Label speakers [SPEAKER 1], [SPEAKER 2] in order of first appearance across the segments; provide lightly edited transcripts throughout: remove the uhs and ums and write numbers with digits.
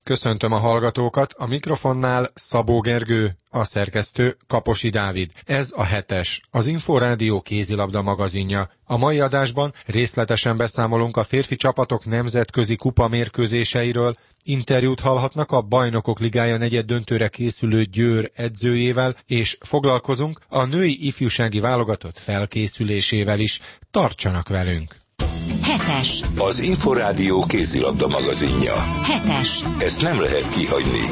[SPEAKER 1] Köszöntöm a hallgatókat, a mikrofonnál Szabó Gergő, a szerkesztő Kaposi Dávid. Ez a Hetes, az Inforádió kézilabda magazinja. A mai adásban részletesen beszámolunk a férfi csapatok nemzetközi kupa mérkőzéseiről, interjút hallhatnak a Bajnokok Ligája negyeddöntőre készülő Győr edzőjével, és foglalkozunk a női ifjúsági válogatott felkészülésével is. Tartsanak velünk!
[SPEAKER 2] Hetes.
[SPEAKER 3] Az Inforádió kézilabda magazinja.
[SPEAKER 2] Hetes.
[SPEAKER 3] Ezt nem lehet kihagyni.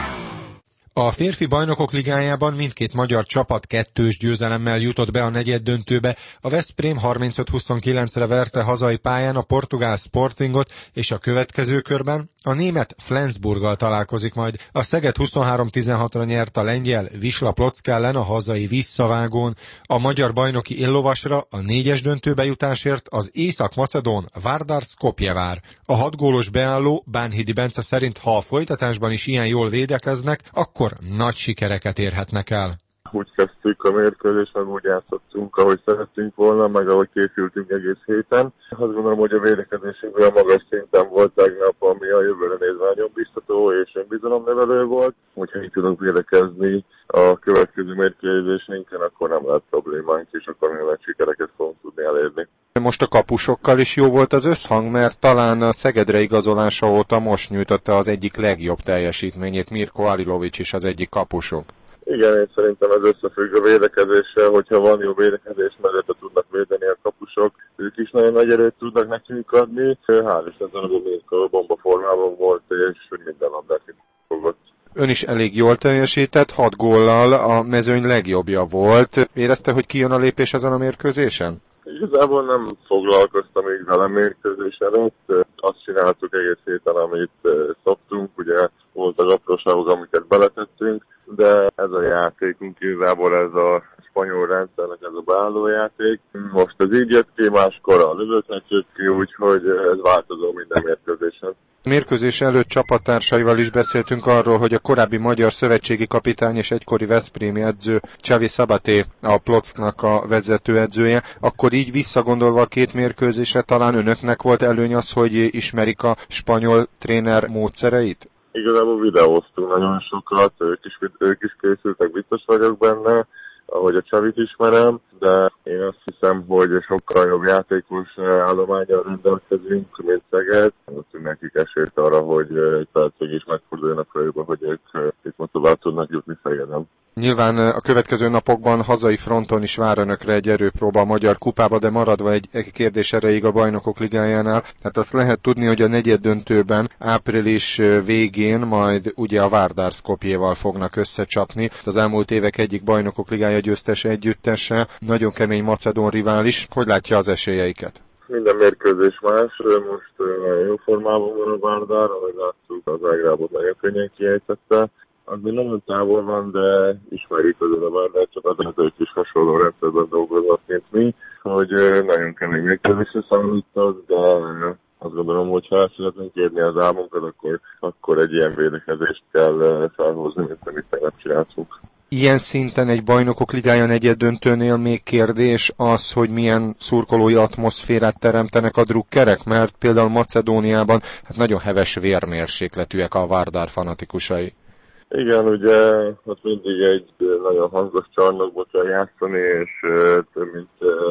[SPEAKER 1] A férfi bajnokok ligájában mindkét magyar csapat 2-s győzelemmel jutott be a negyeddöntőbe. A Veszprém 35-29-re verte hazai pályán a portugál Sportingot, és a következő körben a német Flensburggal találkozik majd. A Szeged 23-16-ra nyert a lengyel Wisla Plock ellen a hazai visszavágón. A magyar bajnoki éllovasra a 4-es döntőbe jutásért az észak-macedón Vardar Skopje vár. A 6 gólos beálló Bánhidi Bence szerint, ha a folytatásban is ilyen jól védekeznek, akkor nagy sikereket érhetnek el.
[SPEAKER 4] Úgy kezdtük a mérkőzést, meg úgy játszottunk, ahogy szerettünk volna, meg ahogy készültünk egész héten. Azt gondolom, hogy a védekezésünk olyan magas szinten volt tegnap, ami a jövőre nézve nagyon biztató és önbizalomnövelő volt. Hogyha így tudunk védekezni a következő mérkőzésünkön, akkor nem lehet problémánk, és akkor még nagy sikereket fogunk tudni elérni.
[SPEAKER 5] Most a kapusokkal is jó volt az összhang, mert talán a Szegedre igazolása óta most nyújtotta az egyik legjobb teljesítményét. Mirko Alilovics is az egyik kapusok.
[SPEAKER 4] Igen, én szerintem ez összefügg a védekezéssel, hogyha van jó védekezés, mellette tudnak védeni a kapusok, ők is nagyon nagy erőt tudnak nekünk adni. Hál' Istennek a Mirko bomba formában volt, és minden labdát fogott.
[SPEAKER 5] Ön is elég jól teljesített, 6 góllal a mezőny legjobbja volt. Érezte, hogy kijön a lépés ezen a mérkőzésen?
[SPEAKER 4] Igazából nem foglalkoztam még vele mérkőzés előtt. Azt csináltuk egész héten, amit szoktunk, ugye voltak apróságok, amiket beletettünk, de ez a játékunk igazából, ez a spanyol rendszernek ez a beállójáték. Most ez így jött ki, máskor a lövőknek jött ki, úgyhogy ez változó minden mérkőzésen.
[SPEAKER 5] Mérkőzés előtt csapattársaival is beszéltünk arról, hogy a korábbi magyar szövetségi kapitány és egykori veszprémi edző Xavi Sabaté a Plocknak a vezetőedzője. Akkor így visszagondolva a két mérkőzésre talán önöknek volt előny az, hogy ismerik a spanyol tréner módszereit?
[SPEAKER 4] Igazából videóztunk nagyon sokat, ők is készültek, biztos vagyok benne, ahogy a Xavit ismerem, de én azt hiszem, hogy sokkal jobb játékos állománnyal rendelkezünk, mint Szeged. Most nekik esélyt arra, hogy egy percig is megforduljanak fejükbe, hogy ők itt tovább tudnak jutni Szegeden.
[SPEAKER 5] Nyilván a következő napokban hazai fronton is vár önökre egy erőpróba a Magyar Kupába, de maradva egy kérdés erejéig a Bajnokok Ligájánál, hát azt lehet tudni, hogy a negyeddöntőben április végén majd ugye a Vardar Skopjéval fognak összecsapni. Az elmúlt évek egyik Bajnokok Ligája győztes együttese, nagyon kemény macedón rivális. Hogy látja az esélyeiket?
[SPEAKER 4] Minden mérkőzés más, most jó formában van a Vardar, ahogy láttuk, az Zágrábot nagyon könnyen kiejtette. Az még nagyon távol van, de ismerjük az a Vardar csapatot, ők is hasonló rendszerben dolgoznak, mint mi, hogy nagyon kemény mérkőzésre számított, de azt gondolom, hogy ha el szeretnénk érni az álmunkat, akkor egy ilyen védekezést kell felhozni, mint amit tegnap csináltunk.
[SPEAKER 5] Ilyen szinten egy Bajnokok Ligája negyeddöntőnél még kérdés az, hogy milyen szurkolói atmoszférát teremtenek a drukkerek, mert például Macedóniában hát nagyon heves vérmérsékletűek a Vardar fanatikusai.
[SPEAKER 4] Igen, ugye ott mindig egy nagyon hangos csarnokba kell játszani, és több mint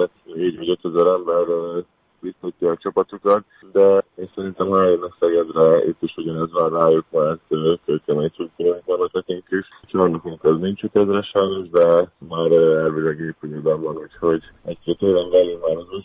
[SPEAKER 4] 4 vagy 5 ezer ember biztatja a csapatukat, de én szerintem ha eljönnek Szegedre, itt is ugyanez vár rájuk, mert kőkemény csúcsúink vannak nekünk is. Csarnokunk az nincs 5000-es sajnos, de már elvileg épülőben van, úgyhogy egy-két éven belül már az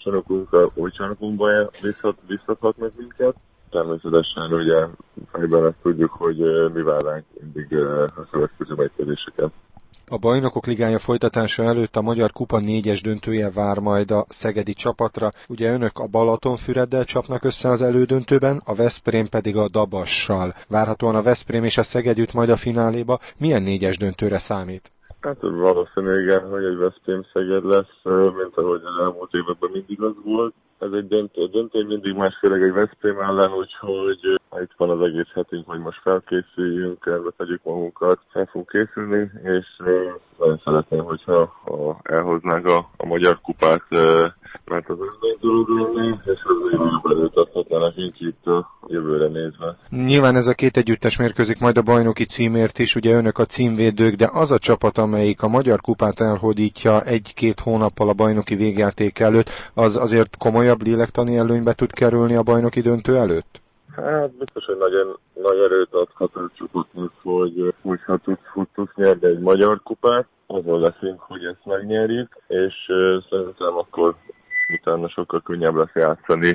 [SPEAKER 4] új csarnokunkban biztathatnak minket. Természetesen ugye fejben ezt tudjuk, hogy mi vár ránk mindig a következő mérkőzéseket.
[SPEAKER 5] A Bajnokok Ligája folytatása előtt a Magyar Kupa 4-es döntője vár majd a szegedi csapatra. Ugye önök a Balatonfüreddel csapnak össze az elődöntőben, a Veszprém pedig a Dabassal. Várhatóan a Veszprém és a Szeged jut majd a fináléba. Milyen 4-es döntőre számít?
[SPEAKER 4] Hát valószínűleg igen, hogy egy Veszprém Szeged lesz, mint ahogy az elmúlt években mindig az volt. Ez egy döntő mindig más, főleg egy Veszprém ellen, úgyhogy itt van az egész hetünk, hogy most felkészüljünk, erbe tegyük magunkat, fel fogunk készülni, és nagyon szeretném, hogyha elhoznák a magyar kupát, mert az egy dolog lenni, és az jövőben előtt adhatnának itt a jövőre nézve.
[SPEAKER 5] Nyilván ez a két együttes mérkőzik majd a bajnoki címért is, ugye önök a címvédők, de az a csapat, amelyik a magyar kupát elhódítja egy-két hónappal a bajnoki végjáték előtt, az azért komolyabb lélektani előnybe tud kerülni a bajnoki döntő előtt?
[SPEAKER 4] Hát biztos, hogy nagyon nagy erőt adhat a csapatnak, hogy ha tudsz nyerni egy magyar kupát, azon leszünk, hogy ezt megnyerjük, és szerintem akkor utána sokkal könnyebb lesz játszani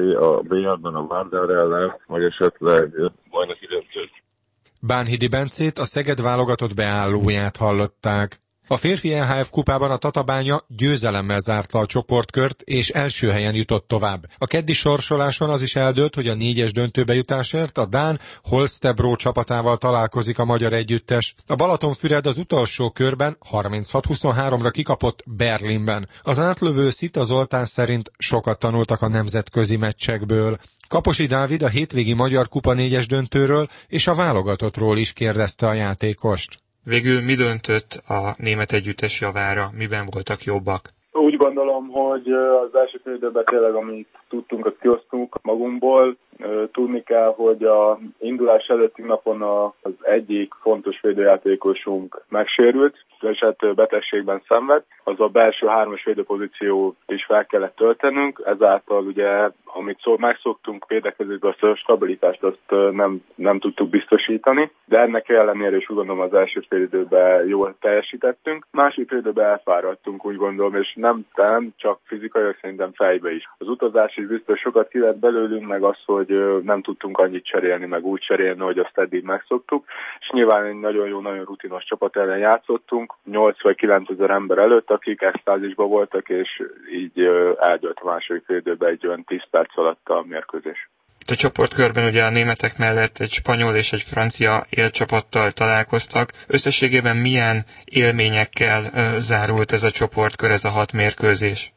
[SPEAKER 4] a BL-ben a Vardar ellen, vagy esetleg bajnoki döntőt.
[SPEAKER 1] Bánhidi Bencét, a Szeged válogatott beállóját hallották. A férfi EHF kupában a Tatabánya győzelemmel zárta a csoportkört, és első helyen jutott tovább. A keddi sorsoláson az is eldőlt, hogy a 4-es döntőbe jutásért a dán Holstebro csapatával találkozik a magyar együttes. A Balatonfüred az utolsó körben 36-23-ra kikapott Berlinben. Az átlövő Szita Zoltán szerint sokat tanultak a nemzetközi meccsekből. Kaposi Dávid a hétvégi Magyar Kupa 4-es döntőről és a válogatottról is kérdezte a játékost.
[SPEAKER 6] Végül mi döntött a német együttes javára? Miben voltak jobbak?
[SPEAKER 7] Úgy gondolom, hogy az első fél időben tényleg, amit tudtunk, azt kiosztunk magunkból. Tudni kell, hogy a indulás előtti napon az egyik fontos védőjátékosunk megsérült, és hát betegségben szenved. Az a belső 3-as védőpozíciót is fel kellett töltenünk, ezáltal ugye, amit megszoktunk védekezésben, azt a stabilitást azt nem tudtuk biztosítani, de ennek ellenére is úgy gondolom az első fél időben jól teljesítettünk. Másik fél időben elfáradtunk, úgy gondolom, és nem csak fizikailag, szerintem fejbe is. Az utazás is biztos sokat ki lett belőlünk, meg az, hogy nem tudtunk annyit cserélni, meg úgy cserélni, hogy azt eddig megszoktuk, és nyilván egy nagyon jó, nagyon rutinos csapat ellen játszottunk, 8 vagy 9 ezer ember előtt, akik extázisban voltak, és így eldőlt a második fél időben egy olyan 10 perc alatt a mérkőzés.
[SPEAKER 6] Itt a csoportkörben ugye a németek mellett egy spanyol és egy francia élcsapattal találkoztak. Összességében milyen élményekkel zárult ez a csoportkör, ez a 6 mérkőzés?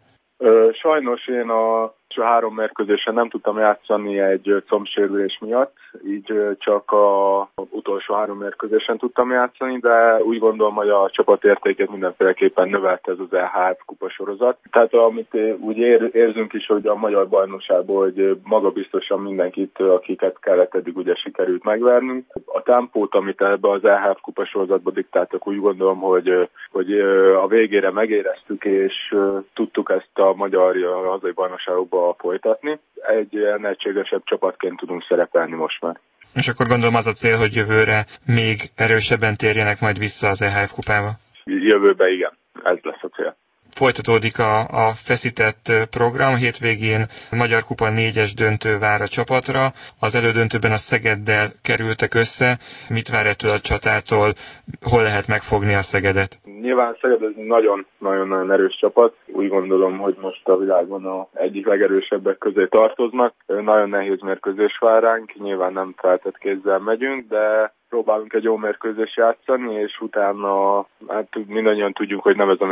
[SPEAKER 7] Sajnos én a 3 mérkőzésen nem tudtam játszani egy combsérülés miatt, így csak az utolsó 3 mérkőzésen tudtam játszani, de úgy gondolom, hogy a csapatértéket mindenféleképpen növelte ez az EHF kupasorozat. Tehát amit úgy érzünk is, hogy a magyar bajnokságból, hogy magabiztosan mindenkit, akiket kellett eddig ugye sikerült megvernünk. A tempót, amit ebbe az EHF kupasorozatba diktáltak, úgy gondolom, hogy a végére megéreztük, és tudtuk ezt a magyar hazai bajnokságokba folytatni. Egy ilyen egységesebb csapatként tudunk szerepelni most már.
[SPEAKER 6] És akkor gondolom az a cél, hogy jövőre még erősebben térjenek majd vissza az EHF kupába?
[SPEAKER 7] Jövőben igen, ez lesz a cél.
[SPEAKER 6] Folytatódik a feszített program, hétvégén Magyar Kupa 4-es döntő vár a csapatra, az elődöntőben a Szegeddel kerültek össze. Mit vár ettől a csatától, hol lehet megfogni a Szegedet?
[SPEAKER 7] Nyilván Szeged ez nagyon-nagyon erős csapat. Úgy gondolom, hogy most a világon az egyik legerősebbek közé tartoznak. Nagyon nehéz mérkőzés vár ránk, nyilván nem feltett kézzel megyünk, de próbálunk egy jó mérkőzést játszani, és utána hát mindannyian tudjuk, hogy nem ez a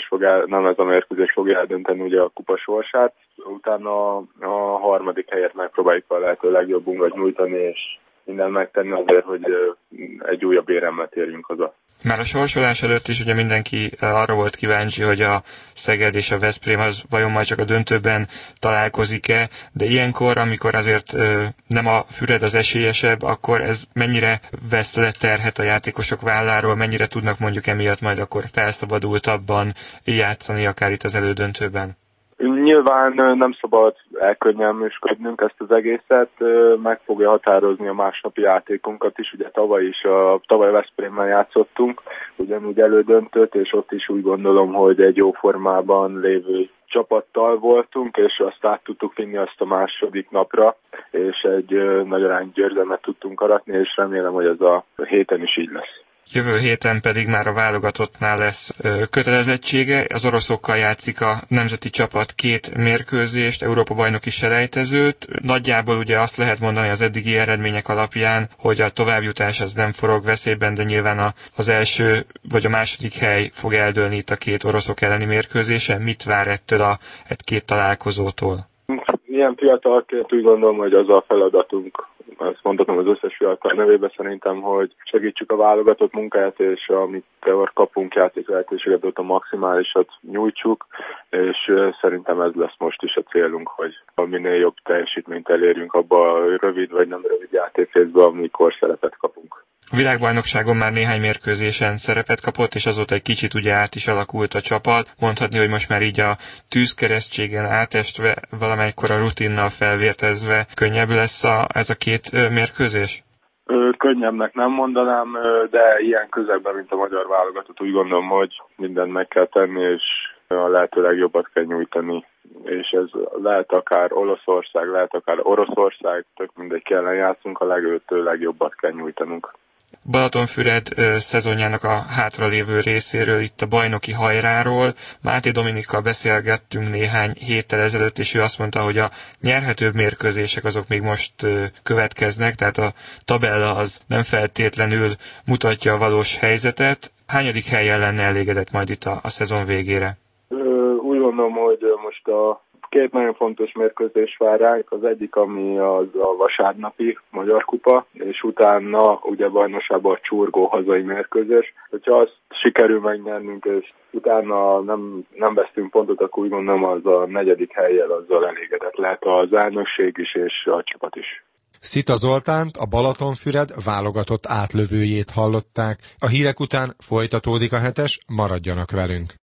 [SPEAKER 7] mérkőzés fogja eldönteni ugye a kupa sorsát. Utána a harmadik helyet megpróbáljuk a lehető legjobbunkra nyújtani, és mindent megtenni azért, hogy egy újabb éremmel térjünk haza.
[SPEAKER 6] Már a sorsolás előtt is ugye mindenki arra volt kíváncsi, hogy a Szeged és a Veszprém az vajon majd csak a döntőben találkozik-e, de ilyenkor, amikor azért nem a Füred az esélyesebb, akkor ez mennyire vesz le terhet a játékosok válláról, mennyire tudnak mondjuk emiatt majd akkor felszabadultabban játszani akár itt az elődöntőben?
[SPEAKER 7] Nyilván nem szabad elkönnyelműsködnünk ezt az egészet, meg fogja határozni a másnapi játékunkat is. Ugye tavaly Veszprémmel játszottunk, ugyanúgy elődöntőt, és ott is úgy gondolom, hogy egy jó formában lévő csapattal voltunk, és azt át tudtuk vinni azt a második napra, és egy nagy arányú győzelmet tudtunk aratni, és remélem, hogy ez a héten is így lesz.
[SPEAKER 6] Jövő héten pedig már a válogatottnál lesz kötelezettsége. Az oroszokkal játszik a nemzeti csapat 2 mérkőzést, Európa-bajnoki selejtezőt. Nagyjából ugye azt lehet mondani az eddigi eredmények alapján, hogy a továbbjutás az nem forog veszélyben, de nyilván az első vagy a második hely fog eldőlni itt a 2 oroszok elleni mérkőzésen. Mit vár ettől a 2 találkozótól?
[SPEAKER 7] Ilyen fiatalként úgy gondolom, hogy az a feladatunk, azt mondhatom az összes fiatal nevében szerintem, hogy segítsük a válogatott munkáját, és amit kapunk játék lehetőséget, ott a maximálisat nyújtsuk, és szerintem ez lesz most is a célunk, hogy minél jobb teljesítményt elérjünk abba a rövid vagy nem rövid játékrészben, amikor szerepet kapunk.
[SPEAKER 6] A világbajnokságon már néhány mérkőzésen szerepet kapott, és azóta egy kicsit ugye át is alakult a csapat. Mondhatni, hogy most már így a tűzkeresztségen átestve, valamelykor a rutinnal felvértezve könnyebb lesz ez a két mérkőzés?
[SPEAKER 7] Könnyebbnek nem mondanám, de ilyen közegben, mint a magyar válogatott, úgy gondolom, hogy mindent meg kell tenni, és a lehető legjobbat kell nyújtani. És ez lehet akár Olaszország, lehet akár Oroszország, tök mindegy ellen játszunk, a lehető legjobbat kell nyújtanunk.
[SPEAKER 6] Balatonfüred szezonjának a hátralévő részéről, itt a bajnoki hajráról. Máté Dominikkal beszélgettünk néhány héttel ezelőtt, és ő azt mondta, hogy a nyerhetőbb mérkőzések azok még most következnek, tehát a tabella az nem feltétlenül mutatja a valós helyzetet. Hányadik helyen lenne elégedett majd itt a szezon végére?
[SPEAKER 7] Úgy gondolom, hogy most a két nagyon fontos mérkőzés vár ránk, az egyik, ami az a vasárnapi Magyar Kupa, és utána ugye bajnokságban a csurgó hazai mérkőzés. Hogyha azt sikerül megnyernünk, és utána nem vesztünk pontot, akkor úgy gondolom, az a 4. hellyel azzal elégedett lehet az elnökség is, és a csapat is.
[SPEAKER 1] Szita Zoltánt, a Balatonfüred válogatott átlövőjét hallották. A hírek után folytatódik a hetes, maradjanak velünk.